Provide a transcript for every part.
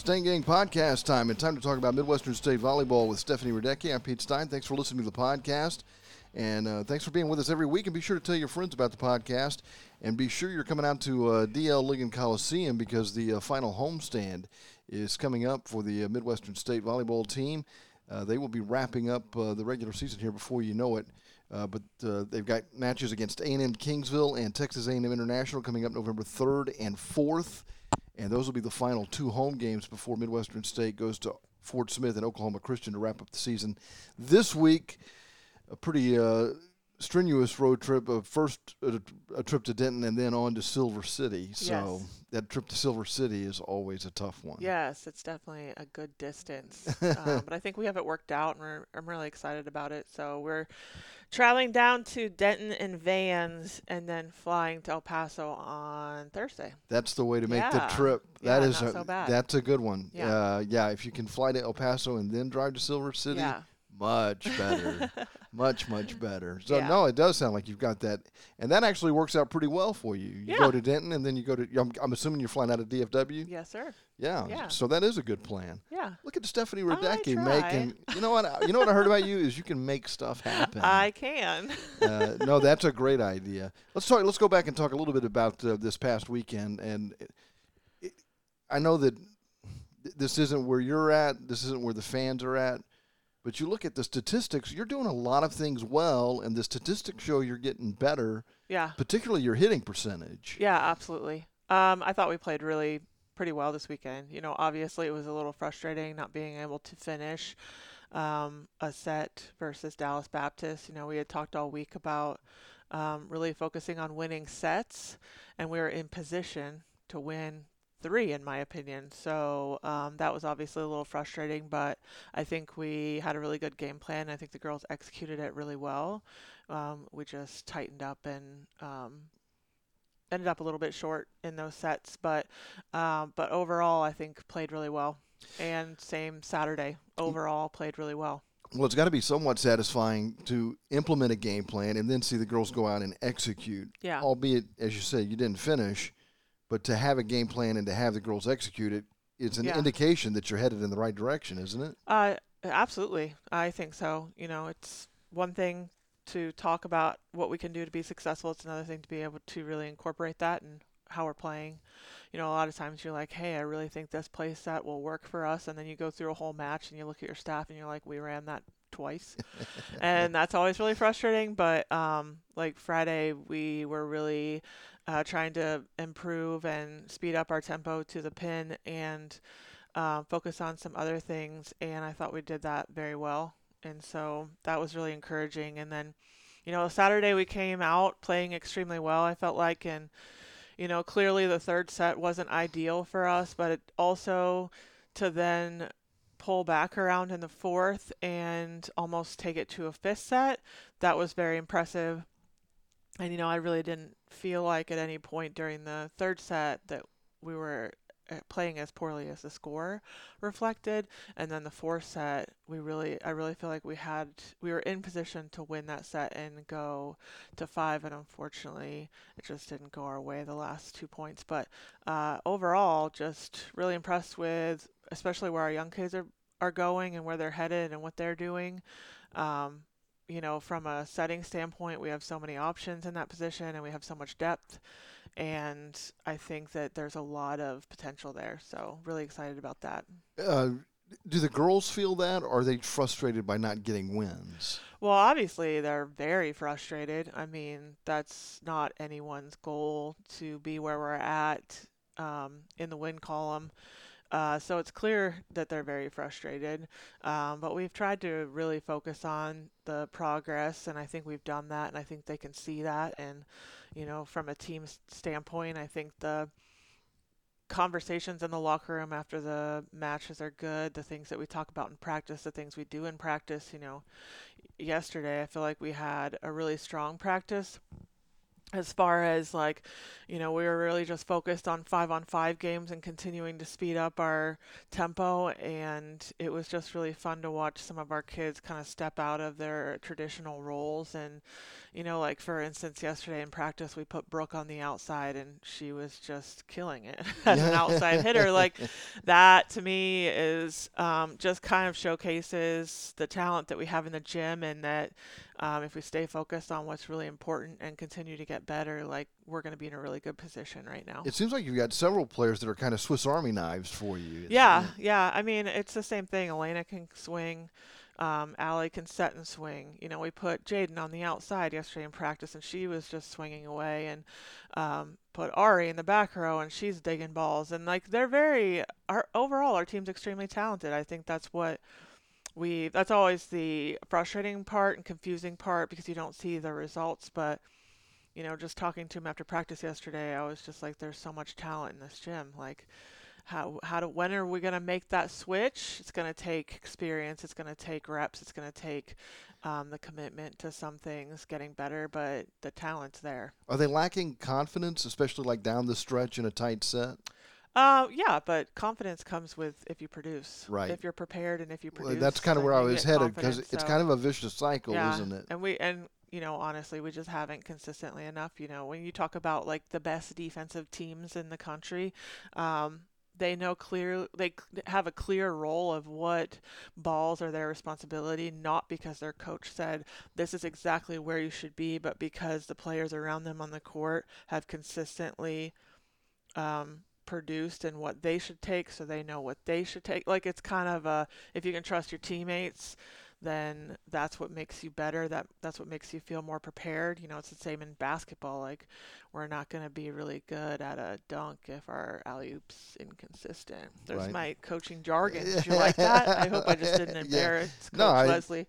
Stain Gang podcast time, and time to talk about Midwestern State volleyball with Stephanie Radecki. I'm Pete Stein. Thanks for listening to the podcast, and thanks for being with us every week. And be sure to tell your friends about the podcast, and be sure you're coming out to DL Ligon Coliseum because the final homestand is coming up for the Midwestern State volleyball team. They will be wrapping up the regular season here before you know it. But they've got matches against A&M Kingsville and Texas A&M International coming up November 3rd and 4th. And those will be the final two home games before Midwestern State goes to Fort Smith and Oklahoma Christian to wrap up the season. This week, a pretty strenuous road trip. First, a trip to Denton and then on to Silver City. So that trip to Silver City is always a tough one. Yes, it's definitely a good distance. But I think we have it worked out, and I'm really excited about it. So we're traveling down to Denton in vans and then flying to El Paso on Thursday. That's the way to make the trip. Not so bad. That's a good one. Yeah. If you can fly to El Paso and then drive to Silver City, much better. much better. So, no, it does sound like you've got that. And that actually works out pretty well for you. You go to Denton, and then you go to I'm assuming you're flying out of DFW? Yes, sir. Yeah. So that is a good plan. Yeah. Look at Stephanie Radecki making. You know what I heard about you is you can make stuff happen. I can. No, that's a great idea. Let's go back and talk a little bit about this past weekend. And I know that this isn't where you're at. This isn't where the fans are at. But you look at the statistics, you're doing a lot of things well, and the statistics show you're getting better. Yeah. Particularly your hitting percentage. Yeah, absolutely. I thought we played really pretty well this weekend. You know, obviously it was a little frustrating not being able to finish a set versus Dallas Baptist. You know, we had talked all week about really focusing on winning sets, and we were in position to win 3, in my opinion. So that was obviously a little frustrating, but I think we had a really good game plan. I think the girls executed it really well. We just tightened up and ended up a little bit short in those sets, but overall I think played really well. And same Saturday, overall played really well. Well, it's got to be somewhat satisfying to implement a game plan and then see the girls go out and execute. Yeah. Albeit, as you say, you didn't finish. But to have a game plan and to have the girls execute it, it's an indication that you're headed in the right direction, isn't it? Absolutely. I think so. You know, it's one thing to talk about what we can do to be successful. It's another thing to be able to really incorporate that and how we're playing. You know, a lot of times you're like, hey, I really think this play set will work for us. And then you go through a whole match and you look at your staff and you're like, we ran that twice. And that's always really frustrating. But like Friday, we were really trying to improve and speed up our tempo to the pin and focus on some other things. And I thought we did that very well. And so that was really encouraging. And then, you know, Saturday we came out playing extremely well, I felt like. And, you know, clearly the third set wasn't ideal for us, but it also to then pull back around in the fourth and almost take it to a fifth set, that was very impressive. And, you know, I really didn't feel like at any point during the third set that we were playing as poorly as the score reflected. And then the fourth set, I really feel like we were in position to win that set and go to 5. And unfortunately, it just didn't go our way the last 2 points. But overall, just really impressed with especially where our young kids are going and where they're headed and what they're doing. You know, from a setting standpoint, we have so many options in that position and we have so much depth. And I think that there's a lot of potential there. So really excited about that. Do the girls feel that, or are they frustrated by not getting wins? Well, obviously, they're very frustrated. I mean, that's not anyone's goal to be where we're at in the win column. So it's clear that they're very frustrated, but we've tried to really focus on the progress, and I think we've done that, and I think they can see that. And, you know, from a team standpoint, I think the conversations in the locker room after the matches are good. The things that we talk about in practice, the things we do in practice, you know, yesterday I feel like we had a really strong practice. as far as like, we were really just focused on 5-on-5 games and continuing to speed up our tempo. And it was just really fun to watch some of our kids kind of step out of their traditional roles. And, like for instance, yesterday in practice, we put Brooke on the outside and she was just killing it as an outside hitter. Like that to me is just kind of showcases the talent that we have in the gym, and that if we stay focused on what's really important and continue to get better, like we're going to be in a really good position right now. It seems like you've got several players that are kind of Swiss Army knives for you. Yeah. I mean, it's the same thing. Elena can swing. Allie can set and swing. We put Jaden on the outside yesterday in practice, and she was just swinging away. And put Ari in the back row, and she's digging balls. And like overall, our team's extremely talented. I think that's what that's always the frustrating part and confusing part, because you don't see the results. But just talking to him after practice yesterday, I was just like, there's so much talent in this gym. Like, when are we going to make that switch? It's going to take experience. It's going to take reps. It's going to take the commitment to some things getting better, but the talent's there. Are they lacking confidence, especially like down the stretch in a tight set? Yeah, but confidence comes with if you produce. Right. If you're prepared and if you produce. Well, that's kind of where I was headed, because it's so, kind of a vicious cycle, yeah, isn't it? And honestly, we just haven't consistently enough. When you talk about like the best defensive teams in the country, they have a clear role of what balls are their responsibility, not because their coach said this is exactly where you should be, but because the players around them on the court have consistently produced and what they should take, so they know what they should take. Like, it's kind of if you can trust your teammates, then that's what makes you better. That's what makes you feel more prepared. It's the same in basketball. Like, we're not going to be really good at a dunk if our alley-oop's inconsistent. There's right. My coaching jargon. Did you like that? I hope I just didn't embarrass Coach Leslie.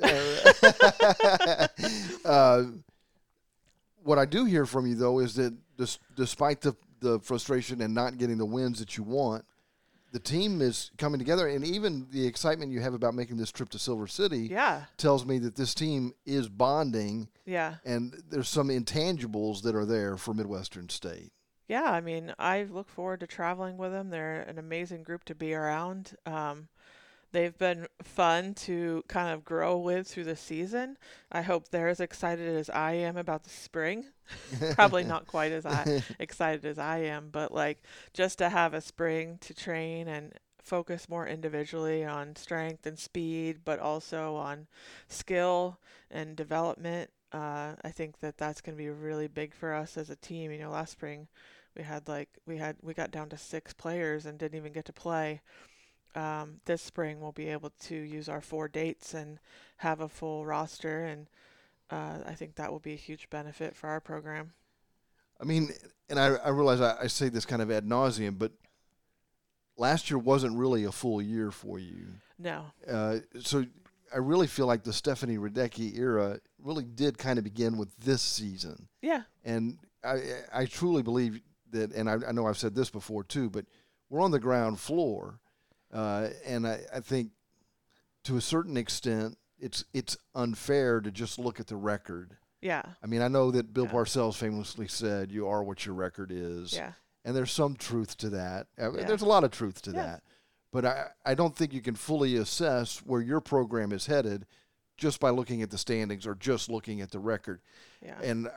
What I do hear from you, though, is that despite the frustration and not getting the wins that you want, the team is coming together, and even the excitement you have about making this trip to Silver City tells me that this team is bonding. Yeah. And there's some intangibles that are there for Midwestern State. Yeah, I mean, I look forward to traveling with them. They're an amazing group to be around. They've been fun to kind of grow with through the season. I hope they're as excited as I am about the spring. Probably not quite as excited as I am, but like just to have a spring to train and focus more individually on strength and speed, but also on skill and development. I think that's going to be really big for us as a team. Last spring we got down to 6 players and didn't even get to play. This spring we'll be able to use our 4 dates and have a full roster, and I think that will be a huge benefit for our program. I mean, and I realize I say this kind of ad nauseum, but last year wasn't really a full year for you. No. So I really feel like the Stephanie Radecki era really did kind of begin with this season. Yeah. And I truly believe that, and I know I've said this before too, but we're on the ground floor. And I think to a certain extent, it's unfair to just look at the record. Yeah. I mean, I know that Bill Parcells famously said, "You are what your record is." Yeah. And there's some truth to that. There's a lot of truth to that. But I don't think you can fully assess where your program is headed just by looking at the standings or just looking at the record. Yeah. And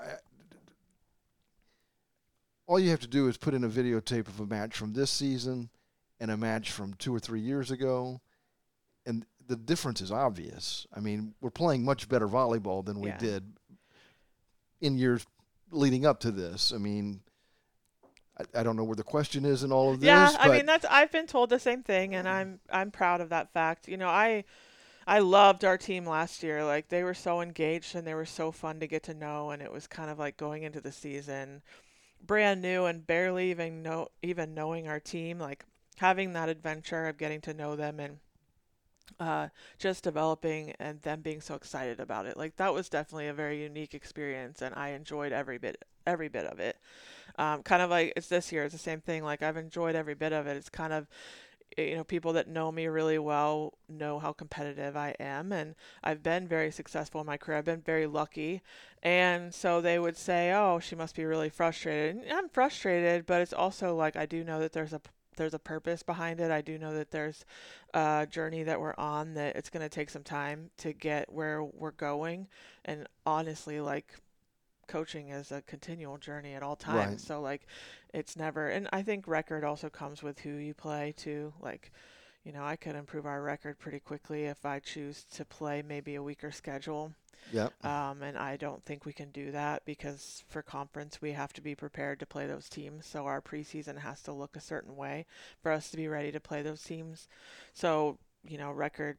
all you have to do is put in a videotape of a match from this season and a match from 2 or 3 years ago, and the difference is obvious. I mean, we're playing much better volleyball than we did in years leading up to this. I mean, I don't know where the question is in all of this. Yeah, I mean, I've been told the same thing, and I'm proud of that fact. I loved our team last year. Like, they were so engaged and they were so fun to get to know, and it was kind of like going into the season brand new and barely even knowing our team, like having that adventure of getting to know them and just developing and them being so excited about it. Like, that was definitely a very unique experience, and I enjoyed every bit of it. Kind of like it's this year, it's the same thing. Like, I've enjoyed every bit of it. It's kind of, people that know me really well know how competitive I am, and I've been very successful in my career. I've been very lucky. And so they would say, "Oh, she must be really frustrated." And I'm frustrated, but it's also like I do know that there's a purpose behind it. I do know that there's a journey that we're on, that it's going to take some time to get where we're going. And honestly, like, coaching is a continual journey at all Right. times. So like it's never, and I think record also comes with who you play too. Like, I could improve our record pretty quickly if I choose to play maybe a weaker schedule. Yep. And I don't think we can do that because for conference we have to be prepared to play those teams. So our preseason has to look a certain way for us to be ready to play those teams. So, record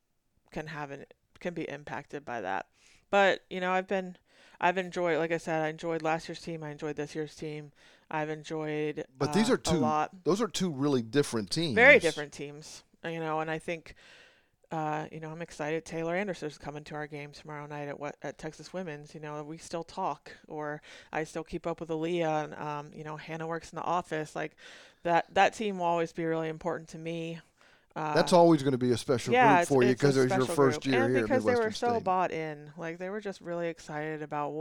can be impacted by that. But, I've enjoyed, like I said, I enjoyed last year's team. I enjoyed this year's team. I've enjoyed But these are a lot. those are two really different teams. Very different teams, and I think, I'm excited. Taylor Anderson's coming to our game tomorrow night at Texas Women's. We still talk, or I still keep up with Aaliyah, and Hannah works in the office. Like that team will always be really important to me. That's always going to be a special group for you because it was your first year and here because at they Midwestern were so State. bought in. Like they were just really excited about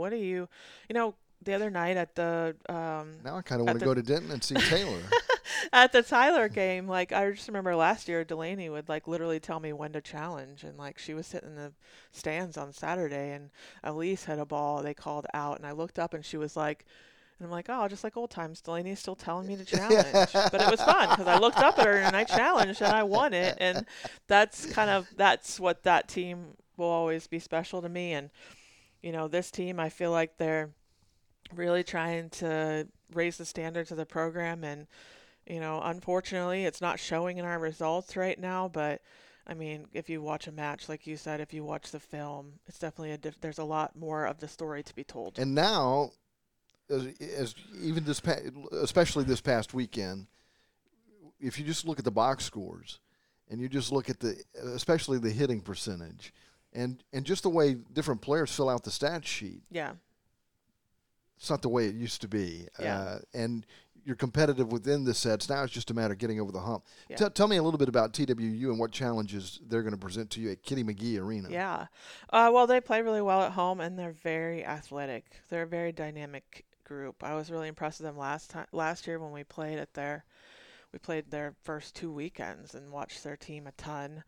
the other night at the Now I kind of want to go to Denton and see Taylor. at the Tyler game. Like I just remember last year Delaney would like literally tell me when to challenge, and like she was sitting in the stands on Saturday, and Elise had a ball they called out, and I looked up and she was like. And I'm like, oh, just like old times, Delaney's still telling me to challenge. But it was fun because I looked up at her and I challenged and I won it. And that's what that team will always be special to me. And, this team, I feel like they're really trying to raise the standards of the program. And, unfortunately, it's not showing in our results right now. But, I mean, if you watch a match, like you said, if you watch the film, it's definitely there's a lot more of the story to be told. And now, as even especially this past weekend, if you just look at the box scores and you just look at especially the hitting percentage and just the way different players fill out the stat sheet. Yeah. It's not the way it used to be. Yeah. And you're competitive within the sets. Now it's just a matter of getting over the hump. Yeah. Tell me a little bit about TWU and what challenges they're going to present to you at Kitty McGee Arena. Yeah. Well, they play really well at home, and they're very athletic. They're a very dynamic group. I was really impressed with them last year when we played their first 2 weekends and watched their team a ton.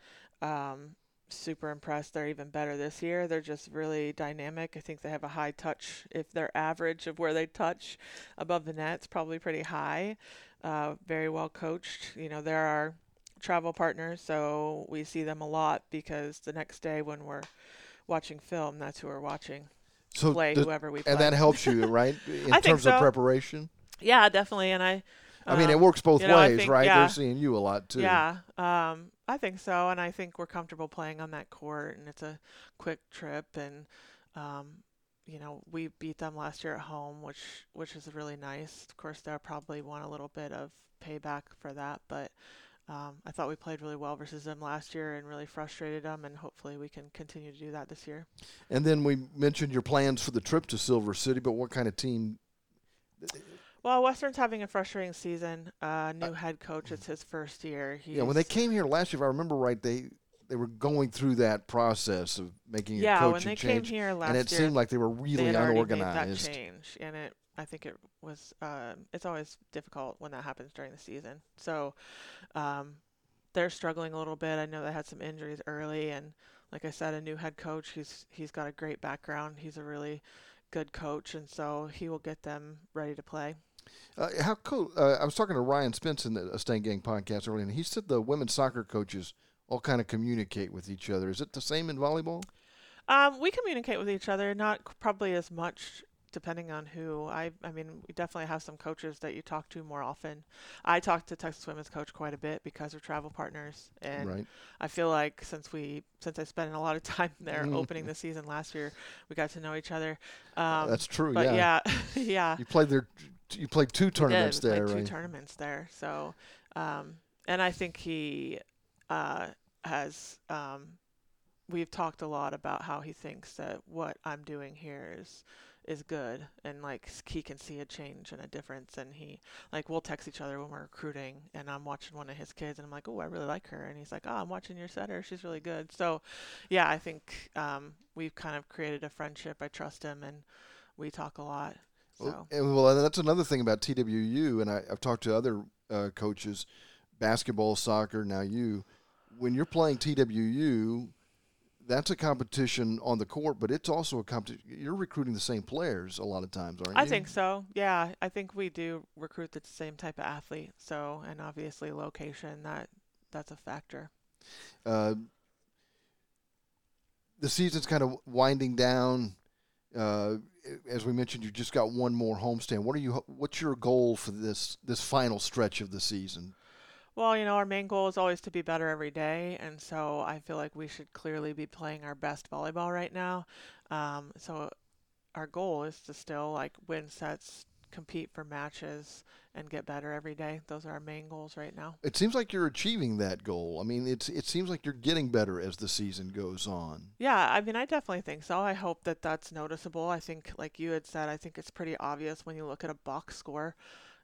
Super impressed. They're even better this year. They're just really dynamic. I think they have a high touch. If their average of where they touch above the net's probably pretty high. Very well coached. They're our travel partners, so we see them a lot because the next day when we're watching film, that's who we're watching. So play whoever we play. And that helps you, right, in terms of preparation? Yeah, definitely. And I mean, it works both ways, right? Yeah, they're seeing you a lot, too. Yeah, I think so. And I think we're comfortable playing on that court, and it's a quick trip. And, we beat them last year at home, which is really nice. Of course, they'll probably want a little bit of payback for that. But I thought we played really well versus them last year and really frustrated them, and hopefully we can continue to do that this year. And then we mentioned your plans for the trip to Silver City, but what kind of team? Well, Western's having a frustrating season. New head coach, it's his first year. When they came here last year, if I remember right, they were going through that process of making a coaching change. Yeah, when they came here last year, and it seemed like they were really unorganized. Made that change, and I think it was. It's always difficult when that happens during the season. So, they're struggling a little bit. I know they had some injuries early, and like I said, a new head coach. He's got a great background. He's a really good coach, and so he will get them ready to play. How cool! I was talking to Ryan Spence in the Stain Gang podcast earlier, and he said the women's soccer coaches all kind of communicate with each other. Is it the same in volleyball? We communicate with each other, not probably as much depending on who. I mean, we definitely have some coaches that you talk to more often. I talk to Texas Women's coach quite a bit because we're travel partners, and right. I feel like since I spent a lot of time there opening the season last year, we got to know each other. That's true. But yeah. Yeah. You played 2 tournaments there, right? We played 2 tournaments there. So, and I think he has. We've talked a lot about how he thinks that what I'm doing here is good, and like he can see a change and a difference, and we'll text each other when we're recruiting, and I'm watching one of his kids and I'm like, oh, I really like her, and he's like, oh, I'm watching your setter, she's really good. So yeah, I think we've kind of created a friendship. I trust him and we talk a lot. So well, that's another thing about TWU, and I've talked to other coaches, basketball, soccer, now you, when you're playing TWU, that's a competition on the court, but it's also a competition. You're recruiting the same players a lot of times, aren't you? I think so. Yeah, I think we do recruit the same type of athlete. So, and obviously location, that's a factor. The season's kind of winding down. As we mentioned, you just got one more homestand. What's your goal for this final stretch of the season? Well, our main goal is always to be better every day, and so I feel like we should clearly be playing our best volleyball right now. So our goal is to still win sets, compete for matches, and get better every day. Those are our main goals right now. It seems like you're achieving that goal. I mean, it seems like you're getting better as the season goes on. Yeah, I mean, I definitely think so. I hope that that's noticeable. I think, like you had said, I think it's pretty obvious when you look at a box score.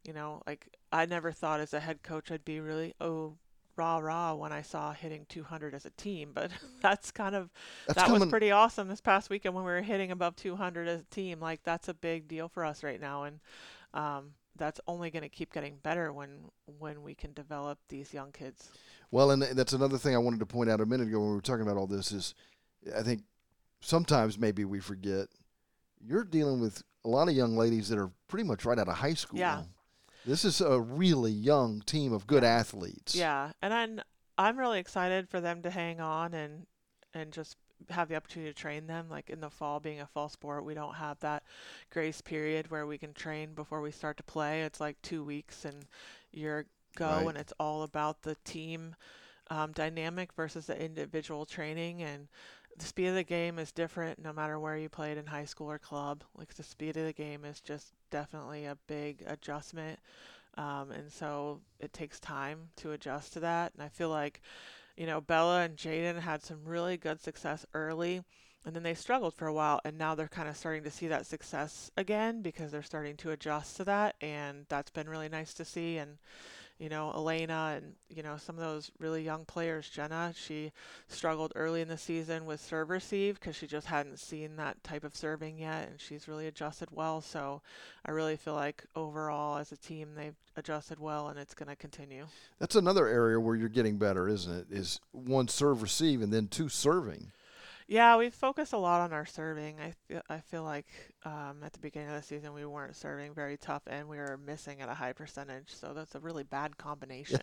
I never thought as a head coach I'd be really, rah when I saw hitting 200 as a team, but that was pretty awesome this past weekend when we were hitting above 200 as a team. Like, that's a big deal for us right now, and that's only going to keep getting better when we can develop these young kids. Well, and that's another thing I wanted to point out a minute ago when we were talking about all this is I think sometimes maybe we forget you're dealing with a lot of young ladies that are pretty much right out of high school. Yeah. This is a really young team of good athletes. Yeah, and I'm really excited for them to hang on and just have the opportunity to train them. Like in the fall, being a fall sport, we don't have that grace period where we can train before we start to play. It's like 2 weeks and you're go, Right. and it's all about the team dynamic versus the individual training. And the speed of the game is different no matter where you played in high school or club. Like the speed of the game is just definitely a big adjustment. And so it takes time to adjust to that. And I feel like, Bella and Jaden had some really good success early, and then they struggled for a while, and now they're kind of starting to see that success again because they're starting to adjust to that, and that's been really nice to see. And Elena and, some of those really young players. Jenna, she struggled early in the season with serve receive because she just hadn't seen that type of serving yet, and she's really adjusted well. So I really feel like overall as a team, they've adjusted well, and it's going to continue. That's another area where you're getting better, isn't it? Is one serve receive and then two serving. Yeah, we've focused a lot on our serving. I feel like at the beginning of the season we weren't serving very tough, and we were missing at a high percentage. So that's a really bad combination.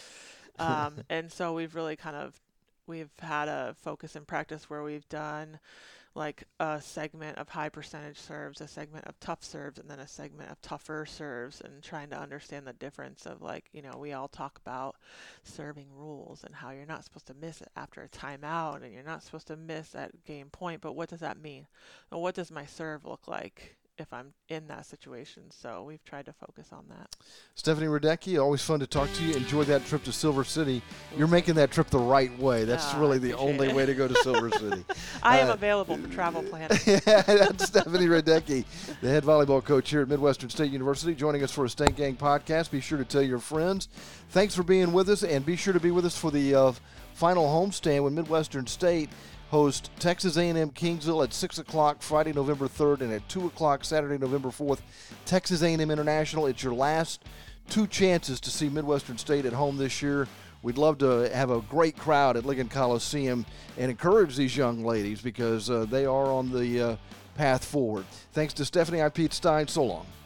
And so we've had a focus in practice where we've done like a segment of high percentage serves, a segment of tough serves, and then a segment of tougher serves, and trying to understand the difference of we all talk about serving rules and how you're not supposed to miss it after a timeout and you're not supposed to miss at game point, but what does that mean? And what does my serve look like if I'm in that situation? So we've tried to focus on that. Stephanie Radecki, always fun to talk to you. Enjoy that trip to Silver City. You're making that trip the right way. That's really the only way to go to Silver City. I am available for travel planning. That's Stephanie Radecki, the head volleyball coach here at Midwestern State University, joining us for a Stank Gang podcast. Be sure to tell your friends. Thanks for being with us, and be sure to be with us for the final homestand when Midwestern State host Texas A&M Kingsville at 6 o'clock Friday, November 3rd, and at 2 o'clock Saturday, November 4th, Texas A&M International. It's your last two chances to see Midwestern State at home this year. We'd love to have a great crowd at Lincoln Coliseum and encourage these young ladies because they are on the path forward. Thanks to Stephanie. I'm Pete Stein. So long.